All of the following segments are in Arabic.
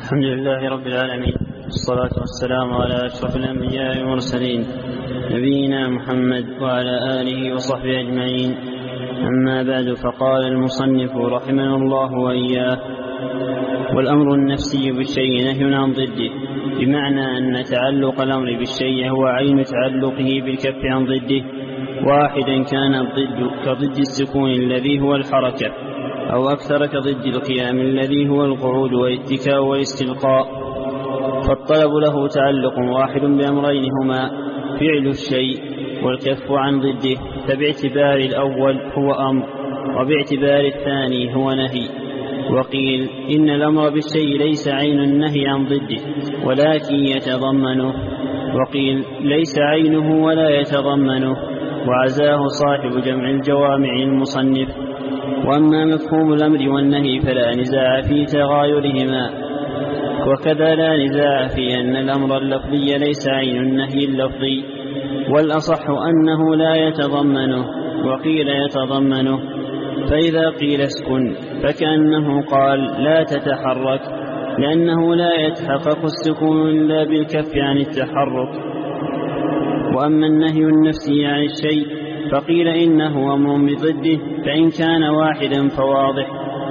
الحمد لله رب العالمين، والصلاة والسلام على أشرف الأنبياء والمرسلين نبينا محمد وعلى آله وصحبه أجمعين. أما بعد، فقال المصنف رحمه الله وإياه: والأمر النفسي بالشيء نهي عن ضده، بمعنى أن تعلق الأمر بالشيء هو عين تعلقه بالكف عن ضده، واحدا كان الضد كضد السكون الذي هو الحركة، أو أكثر كضد القيام الذي هو القعود والاتكاء والاستلقاء. فالطلب له تعلق واحد بأمرين هما فعل الشيء والكف عن ضده، فباعتبار الأول هو أمر، وباعتبار الثاني هو نهي. وقيل إن الأمر بالشيء ليس عين النهي عن ضده ولكن يتضمنه، وقيل ليس عينه ولا يتضمنه، وعزاه صاحب جمع الجوامع المصنف. وأما مفهوم الأمر والنهي فلا نزاع في تغايرهما، وكذا لا نزاع في أن الأمر اللفظي ليس عين النهي اللفظي، والأصح أنه لا يتضمنه، وقيل يتضمنه. فإذا قيل اسكن فكأنه قال لا تتحرك، لأنه لا يتحقق السكون إلا بالكف عن التحرك. وأما النهي النفسي عن الشيء فقيل إنه أمر بضده، فإن كان واحدا فواضح،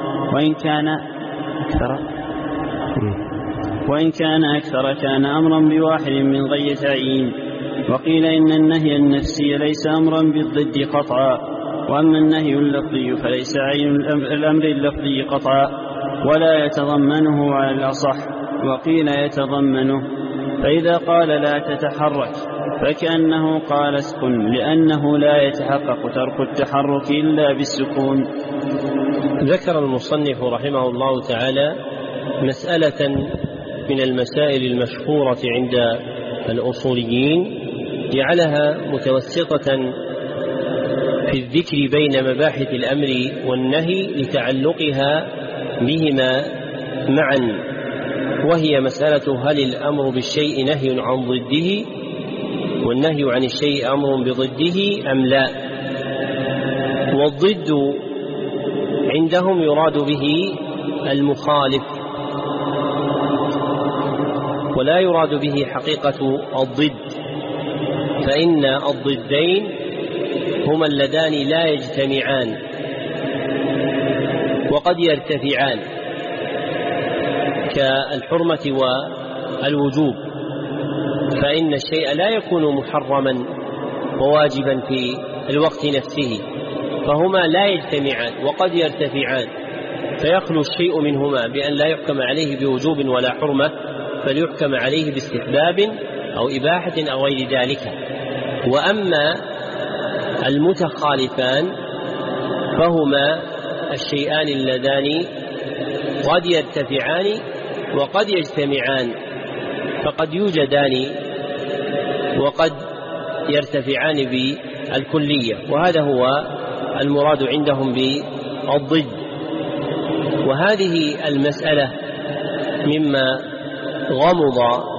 وإن كان أكثر كان أمرا بواحد من غير تعيين. وقيل إن النهي النفسي ليس أمرا بالضد قطعا، وأما النهي اللفظي فليس عين الأمر اللفظي قطعا، ولا يتضمنه على الأصح. وقيل يتضمنه. فإذا قال لا تتحرك فكأنه قال اسكن، لأنه لا يتحقق ترك التحرك إلا بالسكون. ذكر المصنف رحمه الله تعالى مسألة من المسائل المشهورة عند الأصوليين، جعلها متوسطة في الذكر بين مباحث الأمر والنهي لتعلقها بهما معا، وهي مسألة هل الأمر بالشيء نهي عن ضده، والنهي عن الشيء أمر بضده أم لا. والضد عندهم يراد به المخالف، ولا يراد به حقيقة الضد، فإن الضدين هما اللذان لا يجتمعان وقد يرتفعان، كالحرمة والوجوب، فإن الشيء لا يكون محرما وواجبا في الوقت نفسه، فهما لا يجتمعان وقد يرتفعان، فيخلو الشيء منهما بأن لا يحكم عليه بوجوب ولا حرمة، بل يحكم عليه باستحباب أو إباحة أو غير ذلك. وأما المتخالفان فهما الشيئان اللذان قد يرتفعان وقد يجتمعان، فقد يوجدان وقد يرتفعان بالكلية، وهذا هو المراد عندهم بالضد. وهذه المسألة مما غمض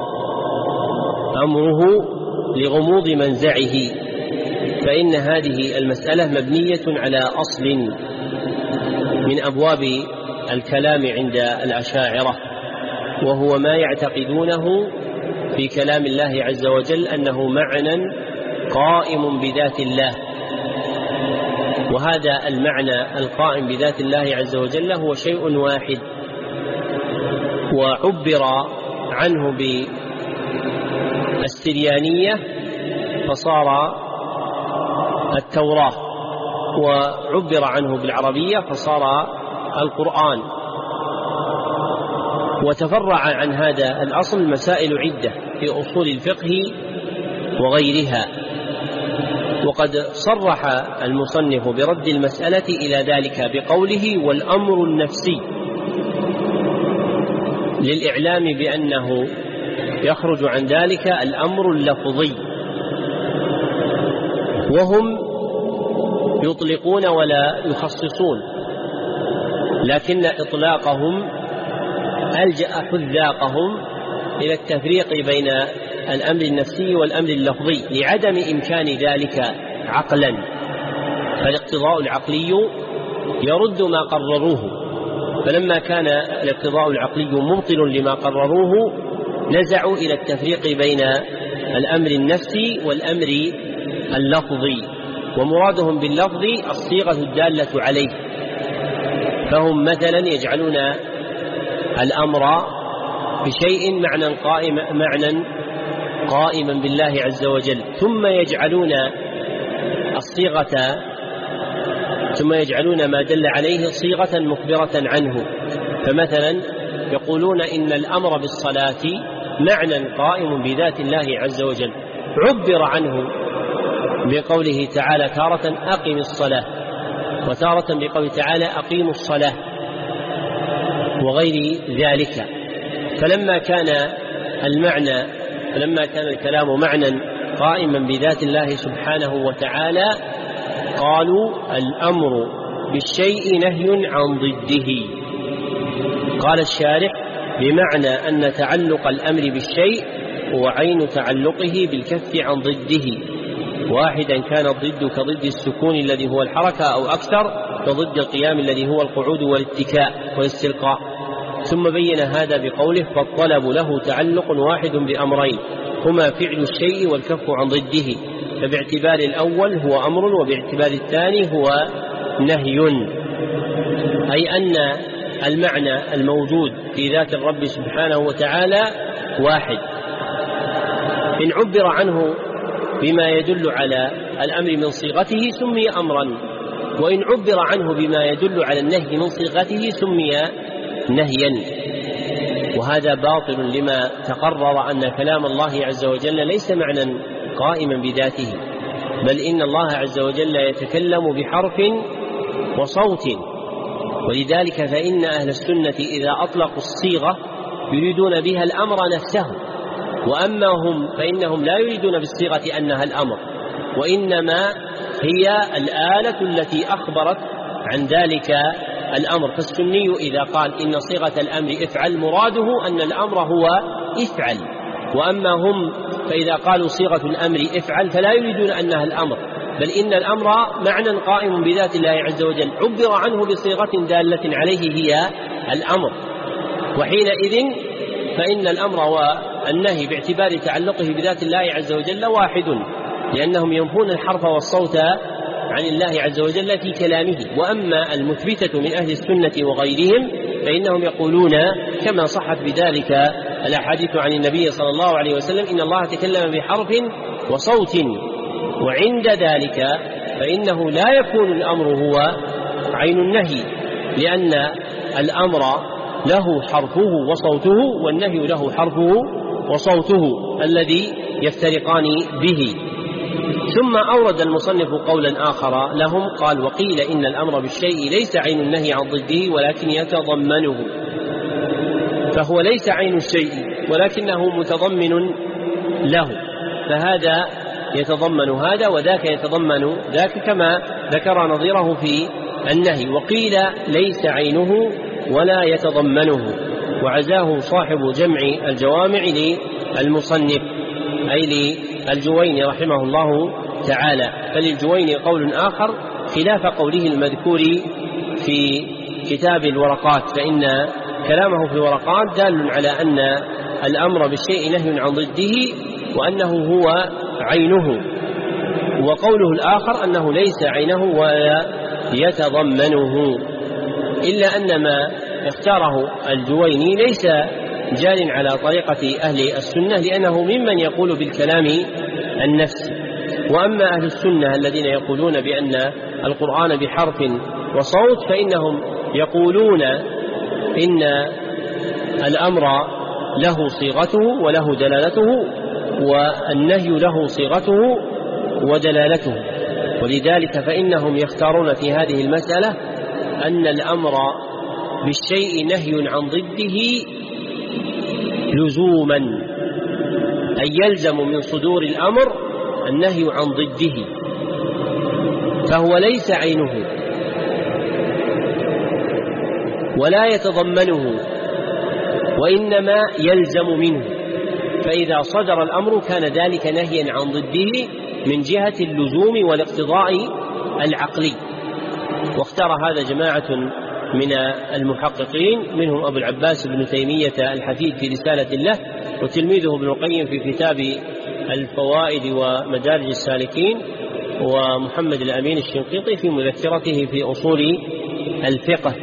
أمره لغموض منزعه، فإن هذه المسألة مبنية على أصل من أبواب الكلام عند الأشاعرة، وهو ما يعتقدونه في كلام الله عز وجل أنه معنى قائم بذات الله، وهذا المعنى القائم بذات الله عز وجل هو شيء واحد، وعبر عنه بالسريانية فصار التوراة، وعبر عنه بالعربية فصار القرآن. وتفرع عن هذا الأصل مسائل عدة في أصول الفقه وغيرها، وقد صرح المصنف برد المسألة إلى ذلك بقوله والأمر النفسي، للإعلام بأنه يخرج عن ذلك الأمر اللفظي، وهم يطلقون ولا يخصصون، لكن إطلاقهم ألجأ حذاقهم إلى التفريق بين الأمر النفسي والأمر اللفظي لعدم إمكان ذلك عقلا، فالاقتضاء العقلي يرد ما قرروه، فلما كان الاقتضاء العقلي مبطل لما قرروه نزعوا إلى التفريق بين الأمر النفسي والأمر اللفظي، ومرادهم باللفظ الصيغة الدالة عليه. فهم مثلا يجعلون الأمر بشيء معنى قائما بالله عز وجل، ثم يجعلون ما دل عليه صيغة مخبرة عنه. فمثلا يقولون إن الأمر بالصلاة معنى قائم بذات الله عز وجل، عبر عنه بقوله تعالى تارة أقم الصلاة، وتارة بقوله تعالى أقيموا الصلاة، وغير ذلك. فلما كان الكلام معنى قائما بذات الله سبحانه وتعالى قالوا الأمر بالشيء نهي عن ضده. قال الشارح بمعنى أن تعلق الأمر بالشيء هو عين تعلقه بالكف عن ضده، واحدا كان الضد كضد السكون الذي هو الحركة أو أكثر، كضد القيام الذي هو القعود والاتكاء والاستلقاء. ثم بين هذا بقوله فالطلب له تعلق واحد بأمرين هما فعل الشيء والكف عن ضده، فباعتبار الأول هو أمر وباعتبار الثاني هو نهي، أي أن المعنى الموجود في ذات الرب سبحانه وتعالى واحد. إن عبر عنه بما يدل على الأمر من صيغته سمي أمرا، وإن عبر عنه بما يدل على النهي من صيغته سمي نهيا. وهذا باطل لما تقرر أن كلام الله عز وجل ليس معنى قائما بذاته، بل إن الله عز وجل يتكلم بحرف وصوت. ولذلك فإن أهل السنة إذا أطلقوا الصيغة يريدون بها الأمر نفسه، وأما هم فإنهم لا يريدون بالصيغة أنها الأمر، وإنما هي الآلة التي أخبرت عن ذلك الأمر. فالسني إذا قال إن صيغة الأمر افعل مراده أن الأمر هو افعل، وأما هم فإذا قالوا صيغة الأمر افعل فلا يريدون أنها الأمر، بل إن الأمر معنى قائم بذات الله عز وجل عبر عنه بصيغة دالة عليه هي الأمر. وحينئذ فإن الأمر والنهي باعتبار تعلقه بذات الله عز وجل واحد، لأنهم ينفون الحرف والصوت عن الله عز وجل في كلامه. وأما المثبتة من أهل السنة وغيرهم فإنهم يقولون كما صحت بذلك الأحاديث عن النبي صلى الله عليه وسلم إن الله تكلم بحرف وصوت، وعند ذلك فإنه لا يكون الأمر هو عين النهي، لأن الأمر له حرفه وصوته والنهي له حرفه وصوته الذي يفترقان به. ثم أورد المصنف قولا آخر لهم قال وقيل إن الأمر بالشيء ليس عين النهي عن ضده ولكن يتضمنه، فهو ليس عين الشيء ولكنه متضمن له، فهذا يتضمن هذا وذاك يتضمن ذاك كما ذكر نظيره في النهي. وقيل ليس عينه ولا يتضمنه، وعزاه صاحب جمع الجوامع للمصنف أي للجويني رحمه الله تعالى. فللجويني قول آخر خلاف قوله المذكور في كتاب الورقات، فإن كلامه في الورقات دال على أن الأمر بالشيء نهي عن ضده وأنه هو عينه، وقوله الآخر أنه ليس عينه ولا يتضمنه، إلا أن ما اختاره الجويني ليس جار على طريقة أهل السنة، لأنه ممن يقول بالكلام النفسي. وأما أهل السنة الذين يقولون بأن القرآن بحرف وصوت فإنهم يقولون إن الأمر له صيغته وله دلالته، والنهي له صيغته ودلالته. ولذلك فإنهم يختارون في هذه المسألة أن الأمر بالشيء نهي عن ضده لزوما، أي يلزم من صدور الأمر النهي عن ضده، فهو ليس عينه ولا يتضمنه وإنما يلزم منه. فإذا صدر الأمر كان ذلك نهيا عن ضده من جهة اللزوم والاقتضاء العقلي. واختار هذا جماعة من المحققين، منهم أبو العباس بن تيمية الحفيد في رسالة له، وتلميذه ابن القيم في كتاب الفوائد ومدارج السالكين، ومحمد الأمين الشنقيطي في مذكرته في أصول الفقه.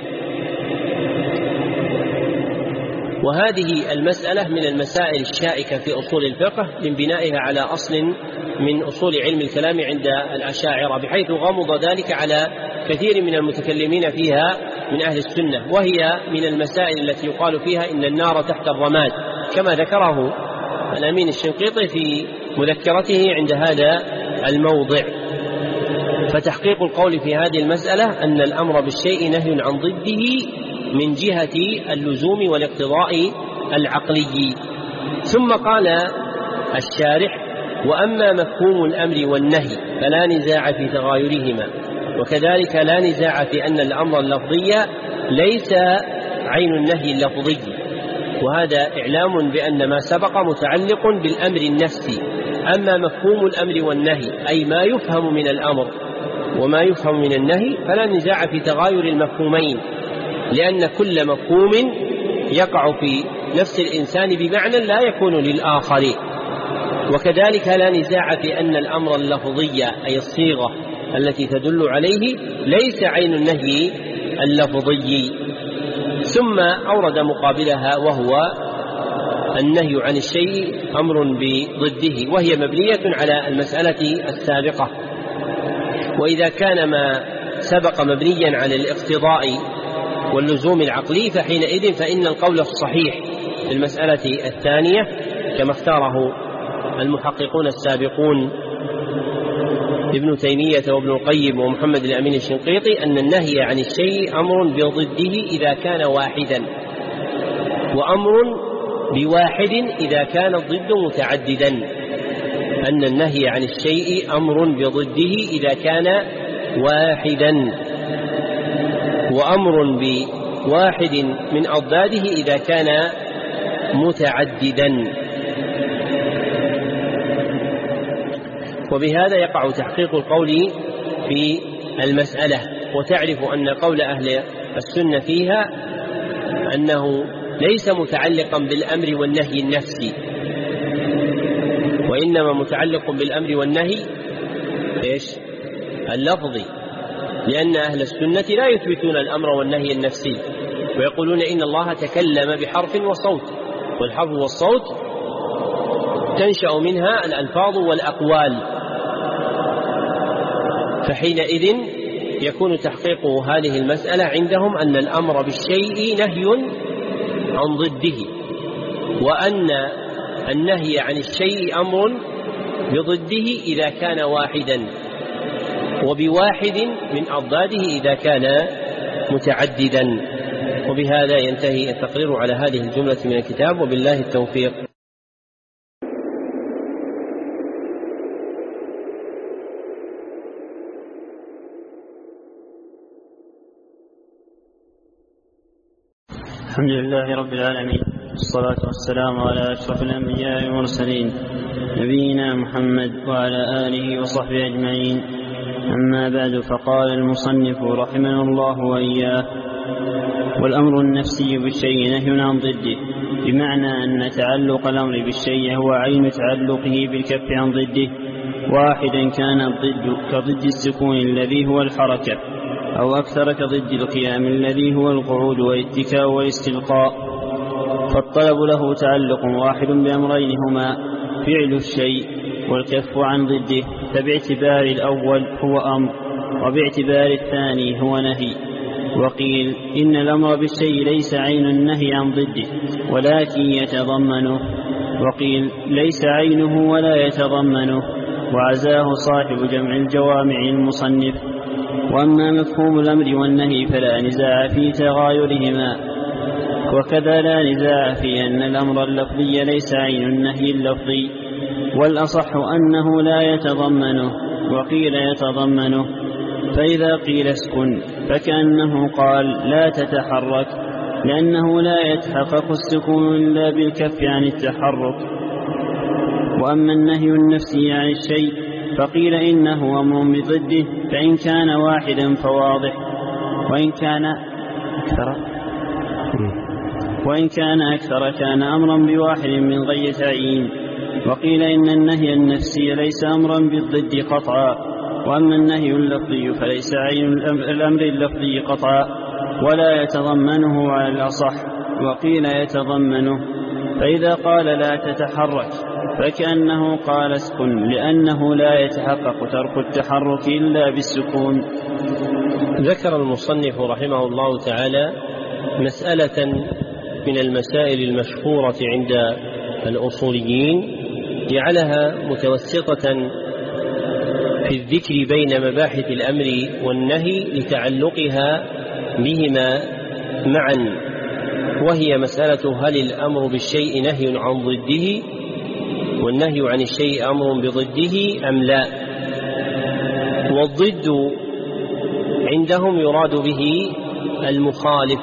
وهذه المسألة من المسائل الشائكة في أصول الفقه لانبنائها على أصل من أصول علم الكلام عند الأشاعرة، بحيث غمض ذلك على كثير من المتكلمين فيها من أهل السنة، وهي من المسائل التي يقال فيها إن النار تحت الرماد، كما ذكره الأمين الشنقيطي في مذكرته عند هذا الموضع. فتحقيق القول في هذه المسألة أن الأمر بالشيء نهي عن ضده من جهة اللزوم والاقتضاء العقلي. ثم قال الشارح: وأما مفهوم الأمر والنهي فلا نزاع في تغايرهما، وكذلك لا نزاع في أن الأمر اللفظي ليس عين النهي اللفظي، وهذا إعلام بأن ما سبق متعلق بالأمر النفسي. أما مفهوم الأمر والنهي أي ما يفهم من الأمر وما يفهم من النهي فلا نزاع في تغاير المفهومين، لأن كل مفهوم يقع في نفس الإنسان بمعنى لا يكون للآخر. وكذلك لا نزاع في أن الأمر اللفظي أي الصيغة التي تدل عليه ليس عين النهي اللفظي. ثم أورد مقابلها وهو النهي عن الشيء أمر بضده، وهي مبنية على المسألة السابقة. وإذا كان ما سبق مبنيا على الاقتضاء واللزوم العقلي فحينئذ فإن القول الصحيح في المسألة الثانية كما اختاره المحققون السابقون ابن تيمية وابن القيم ومحمد الأمين الشنقيطي أن النهي عن الشيء أمر بضده إذا كان واحدا، وأمر بواحد إذا كان الضد متعددا. أن النهي عن الشيء أمر بضده إذا كان واحدا، وأمر بواحد من أضداده إذا كان متعددا. وبهذا يقع تحقيق القول في المسألة. وتعرف أن قول أهل السنة فيها أنه ليس متعلقا بالأمر والنهي النفسي، وإنما متعلق بالأمر والنهي اللفظي، لأن أهل السنة لا يثبتون الأمر والنهي النفسي، ويقولون إن الله تكلم بحرف وصوت، والحرف والصوت تنشأ منها الألفاظ والأقوال. فحينئذ يكون تحقيق هذه المسألة عندهم أن الأمر بالشيء نهي عن ضده، وأن النهي عن الشيء أمر بضده إذا كان واحدا، وبواحد من أضداده إذا كان متعددا. وبهذا ينتهي التقرير على هذه الجملة من الكتاب، وبالله التوفيق. الحمد لله رب العالمين، والصلاة والسلام على أشرف الأنبياء والمرسلين نبينا محمد وعلى آله وصحبه أجمعين. أما بعد، فقال المصنف رحمه الله وإياه: والأمر النفسي بالشيء نهي عن ضده، بمعنى أن تعلق الأمر بالشيء هو عين تعلقه بالكف عن ضده، واحدا كان الضد كضد السكون الذي هو الحركة، أو أكثر كضد القيام الذي هو القعود والاتكاء والاستلقاء. فالطلب له تعلق واحد بأمرين هما فعل الشيء والكف عن ضده، فباعتبار الأول هو أمر، وباعتبار الثاني هو نهي. وقيل إن الأمر بالشيء ليس عين النهي عن ضده ولكن يتضمنه، وقيل ليس عينه ولا يتضمنه، وعزاه صاحب جمع الجوامع المصنف. وأما مفهوم الأمر والنهي فلا نزاع في تغايرهما، وكذا لا نزاع في أن الأمر اللفظي ليس عين النهي اللفظي، والأصح أنه لا يتضمنه، وقيل يتضمنه. فإذا قيل اسكن فكأنه قال لا تتحرك، لأنه لا يتحقق السكون إلا بالكف عن التحرك. وأما النهي النفسي عن الشيء فقيل إنه أمر بضده، فإن كان واحدا فواضح، وإن كان وإن كان أكثر كان أمرا بواحد من غير تعيين. وقيل إن النهي النفسي ليس أمرا بالضد قطعا، وأما النهي اللفظي فليس عين الأمر اللفظي قطعا ولا يتضمنه على الأصح. وقيل يتضمنه، فإذا قال لا تتحرك فكأنه قال اسكن، لأنه لا يتحقق ترك التحرك إلا بالسكون. ذكر المصنف رحمه الله تعالى مسألة من المسائل المشهورة عند الأصوليين، جعلها متوسطة في الذكر بين مباحث الأمر والنهي لتعلقها بهما معا، وهي مسألة هل الأمر بالشيء نهي عن ضده والنهي عن الشيء أمر بضده أم لا. والضد عندهم يراد به المخالف،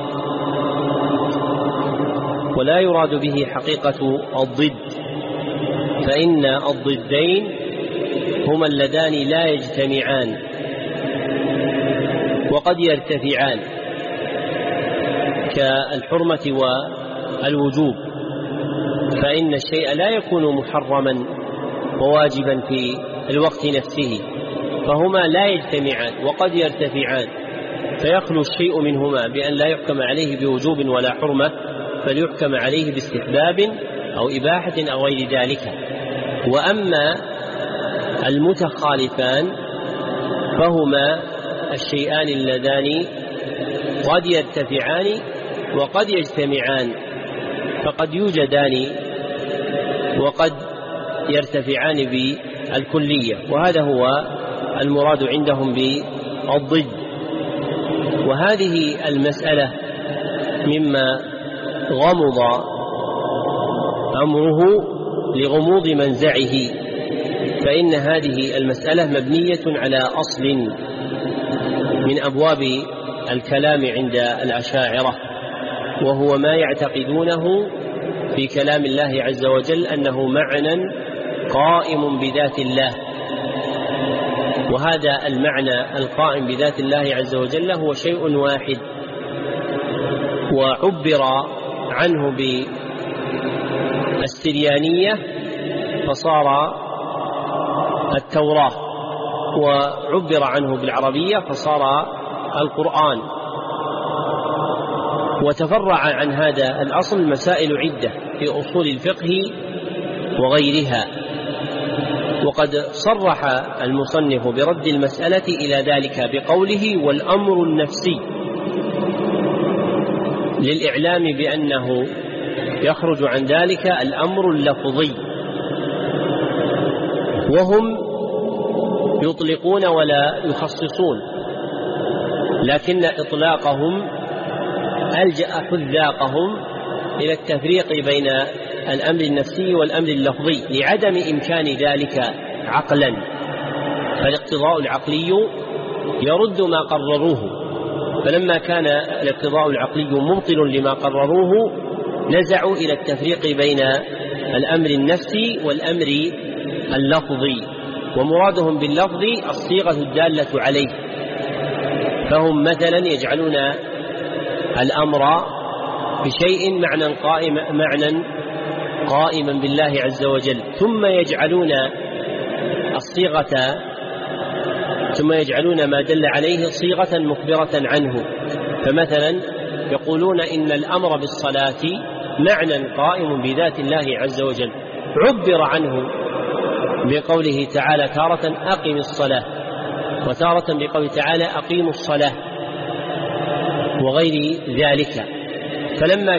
ولا يراد به حقيقة الضد، فإن الضدين هما اللذان لا يجتمعان وقد يرتفعان كالحرمة والوجوب، فإن الشيء لا يكون محرما وواجبا في الوقت نفسه، فهما لا يجتمعان وقد يرتفعان، فيخلو الشيء منهما بأن لا يحكم عليه بوجوب ولا حرمة، بل يحكم عليه باستحباب أو إباحة أو غير ذلك. وأما المتخالفان فهما الشيئان اللذان قد يرتفعان وقد يجتمعان، فقد يوجدان وقد يرتفعان بالكلية، وهذا هو المراد عندهم بالضد. وهذه المسألة مما غمض أمره لغموض منزعه، فإن هذه المسألة مبنية على أصل من أبواب الكلام عند الأشاعرة، وهو ما يعتقدونه في كلام الله عز وجل أنه معنى قائم بذات الله، وهذا المعنى القائم بذات الله عز وجل هو شيء واحد، وعبر عنه بالسريانية فصار التوراة، وعبر عنه بالعربية فصار القرآن. وتفرع عن هذا الأصل مسائل عدة في أصول الفقه وغيرها، وقد صرح المصنف برد المسألة إلى ذلك بقوله والأمر النفسي، للإعلام بأنه يخرج عن ذلك الأمر اللفظي، وهم يطلقون ولا يخصصون، لكن إطلاقهم ألجأ حذاقهم إلى التفريق بين الأمر النفسي والأمر اللفظي لعدم إمكان ذلك عقلا، فالاقتضاء العقلي يرد ما قرروه، فلما كان الاقتضاء العقلي مبطل لما قرروه نزعوا إلى التفريق بين الأمر النفسي والأمر اللفظي، ومرادهم باللفظ الصيغة الدالة عليه، فهم مثلا يجعلون الأمر بشيء معنى قائما بالله عز وجل، ثم يجعلون ما دل عليه صيغة مخبرة عنه. فمثلا يقولون إن الأمر بالصلاة معنى قائم بذات الله عز وجل، عبر عنه بقوله تعالى تارة أقم الصلاة، وتارة بقوله تعالى أقيموا الصلاة وغير ذلك. فلما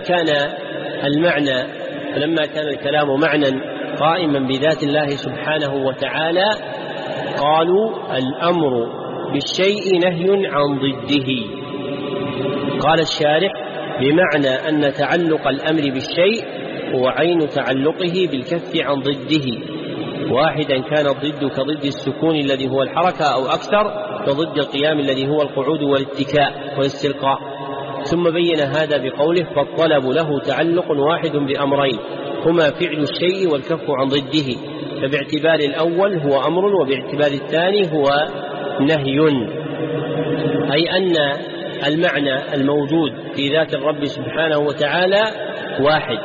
كان الكلام معنى قائما بذات الله سبحانه وتعالى قالوا الأمر بالشيء نهي عن ضده. قال الشارح بمعنى أن تعلق الأمر بالشيء هو عين تعلقه بالكف عن ضده، واحدا كان الضد كضد السكون الذي هو الحركة أو أكثر، كضد القيام الذي هو القعود والاتكاء والاستلقاء. ثم بين هذا بقوله فالطلب له تعلق واحد بأمرين هما فعل الشيء والكف عن ضده، فباعتبار الأول هو أمر وباعتبار الثاني هو نهي، أي أن المعنى الموجود في ذات الرب سبحانه وتعالى واحد.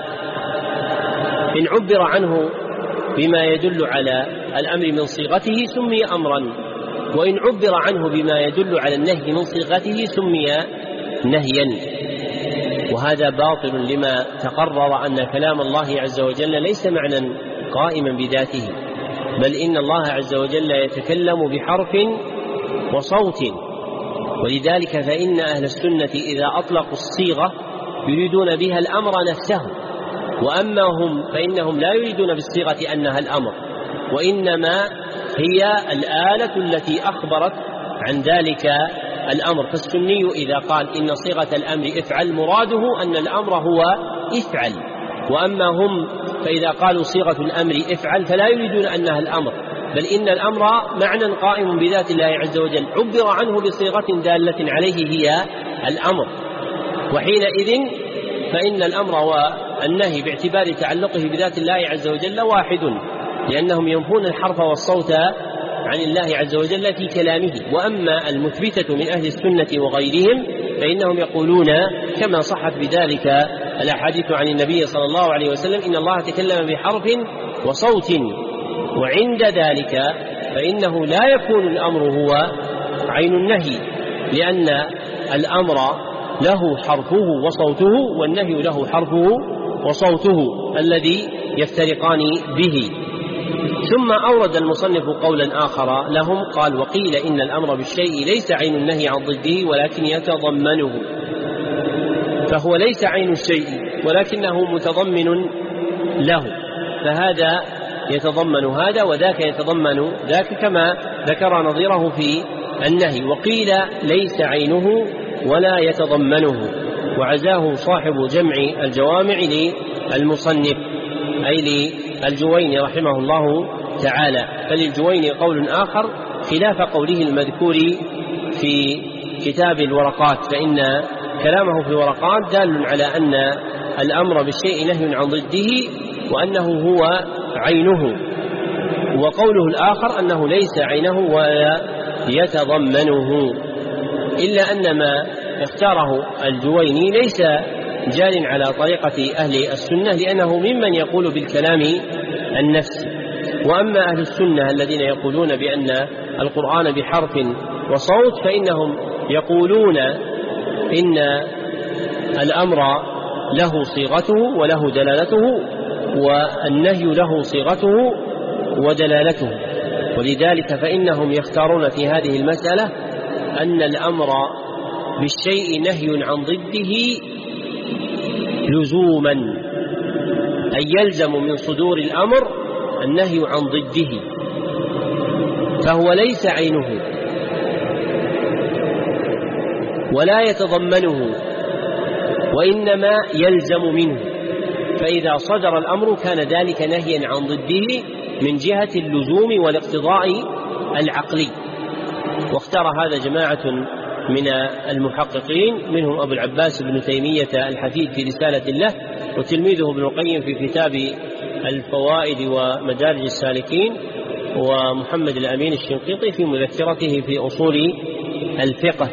إن عبر عنه بما يدل على الأمر من صيغته سمي أمرا، وإن عبر عنه بما يدل على النهي من صيغته سمي نهيا. وهذا باطل لما تقرر أن كلام الله عز وجل ليس معنى قائما بذاته، بل إن الله عز وجل يتكلم بحرف وصوت. ولذلك فإن أهل السنة إذا أطلقوا الصيغة يريدون بها الأمر نفسه، وأما هم فإنهم لا يريدون بالصيغة أنها الأمر، وإنما هي الآلة التي أخبرت عن ذلك الأمر. فالسني إذا قال إن صيغة الأمر افعل مراده أن الأمر هو افعل، وأما هم فإذا قالوا صيغة الأمر افعل فلا يريدون أنها الأمر، بل إن الأمر معنى قائم بذات الله عز وجل عبر عنه بصيغة دالة عليه هي الأمر. وحينئذ فإن الأمر والنهي باعتبار تعلقه بذات الله عز وجل واحد، لأنهم ينفون الحرف والصوت عن الله عز وجل في كلامه. وأما المثبتة من أهل السنة وغيرهم فإنهم يقولون كما صحت بذلك الأحاديث عن النبي صلى الله عليه وسلم إن الله تكلم بحرف وصوت، وعند ذلك فإنه لا يكون الأمر هو عين النهي، لأن الأمر له حرفه وصوته والنهي له حرفه وصوته الذي يفترقان به. ثم أورد المصنف قولا آخر لهم قال وقيل إن الأمر بالشيء ليس عين النهي عن ضده ولكن يتضمنه، فهو ليس عين الشيء ولكنه متضمن له، فهذا يتضمن هذا وذاك يتضمن ذاك كما ذكر نظيره في النهي. وقيل ليس عينه ولا يتضمنه، وعزاه صاحب جمع الجوامع للمصنف أي للجويني رحمه الله تعالى. فللجويني قول آخر خلاف قوله المذكور في كتاب الورقات، فإن كلامه في الورقات دال على أن الأمر بالشيء نهي عن ضده وأنه هو عينه، وقوله الآخر أنه ليس عينه ولا يتضمنه، إلا أن ما اختاره الجويني ليس جار على طريقة أهل السنة، لأنه ممن يقول بالكلام النفسي. وأما أهل السنة الذين يقولون بأن القرآن بحرف وصوت فإنهم يقولون إن الأمر له صيغته وله دلالته، والنهي له صيغته ودلالته. ولذلك فإنهم يختارون في هذه المسألة أن الأمر بالشيء نهي عن ضده لزوما، أي يلزم من صدور الأمر النهي عن ضده، فهو ليس عينه ولا يتضمنه وإنما يلزم منه. فإذا صدر الأمر كان ذلك نهيا عن ضده من جهة اللزوم والاقتضاء العقلي. واختار هذا جماعة من المحققين منهم أبو العباس بن تيمية الحفيد في رسالة له، وتلميذه ابن القيم في كتاب الفوائد ومدارج السالكين، ومحمد الأمين الشنقيطي في مذكرته في أصول الفقه.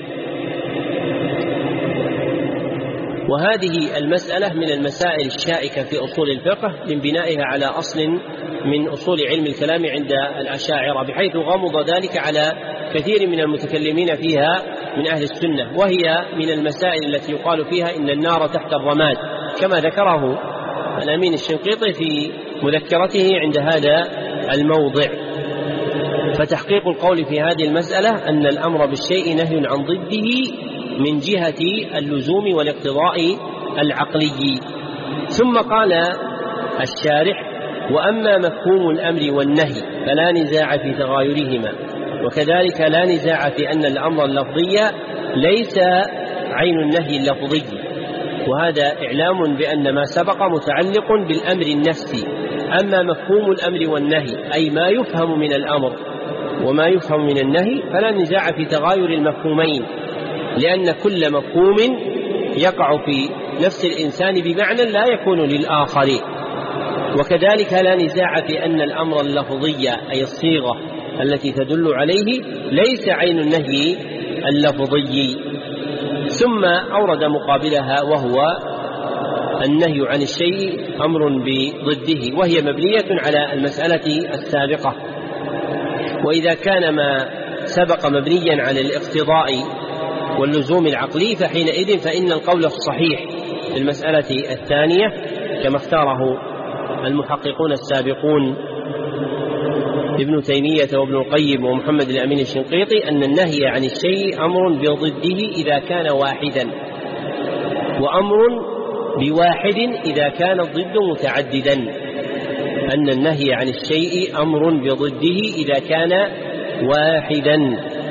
وهذه المسألة من المسائل الشائكة في أصول الفقه لانبنائها على أصل من أصول علم الكلام عند الأشاعرة، بحيث غمض ذلك على كثير من المتكلمين فيها من أهل السنة، وهي من المسائل التي يقال فيها إن النار تحت الرماد، كما ذكره الأمين الشنقيطي في مذكرته عند هذا الموضع. فتحقيق القول في هذه المسألة أن الأمر بالشيء نهي عن ضده من جهة اللزوم والاقتضاء العقلي. ثم قال الشارح وأما مفهوم الأمر والنهي فلا نزاع في تغايرهما، وكذلك لا نزاع في أن الأمر اللفظي ليس عين النهي اللفظي، وهذا إعلام بأن ما سبق متعلق بالأمر النفسي. أما مفهوم الأمر والنهي أي ما يفهم من الأمر وما يفهم من النهي فلا نزاع في تغاير المفهومين، لأن كل مفهوم يقع في نفس الإنسان بمعنى لا يكون للآخر. وكذلك لا نزاع في أن الأمر اللفظي أي الصيغة التي تدل عليه ليس عين النهي اللفظي. ثم أورد مقابلها وهو النهي عن الشيء أمر بضده، وهي مبنية على المسألة السابقة. وإذا كان ما سبق مبنيا على الاقتضاء واللزوم العقلي فحينئذ فإن القول الصحيح في المسألة الثانية كما اختاره المحققون السابقون ابن تيمية وابن القيم ومحمد الأمين الشنقيطي أن النهي عن الشيء أمر بضده إذا كان واحدا، وأمر بواحد إذا كان الضد متعددا. أن النهي عن الشيء أمر بضده إذا كان واحدا،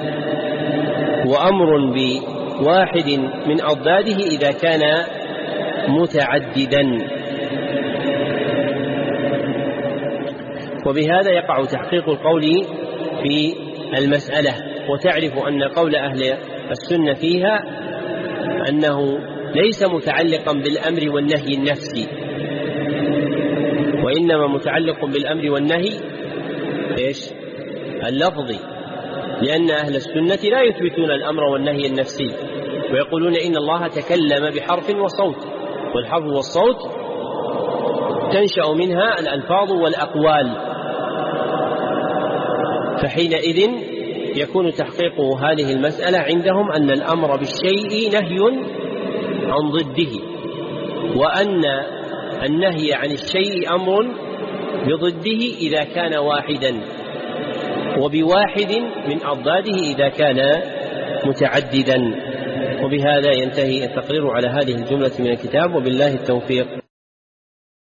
وأمر بواحد من أضداده إذا كان متعددا. وبهذا يقع تحقيق القول في المسألة. وتعرف أن قول أهل السنة فيها أنه ليس متعلقا بالأمر والنهي النفسي، وإنما متعلق بالأمر والنهي اللفظي، لأن أهل السنة لا يثبتون الأمر والنهي النفسي، ويقولون إن الله تكلم بحرف وصوت، والحرف والصوت تنشأ منها الألفاظ والأقوال، فحينئذ يكون تحقيق هذه المسألة عندهم أن الأمر بالشيء نهي عن ضده، وأن النهي عن الشيء أمر بضده إذا كان واحدا، وبواحد من أضداده إذا كان متعددا. وبهذا ينتهي التقرير على هذه الجملة من الكتاب، وبالله التوفيق.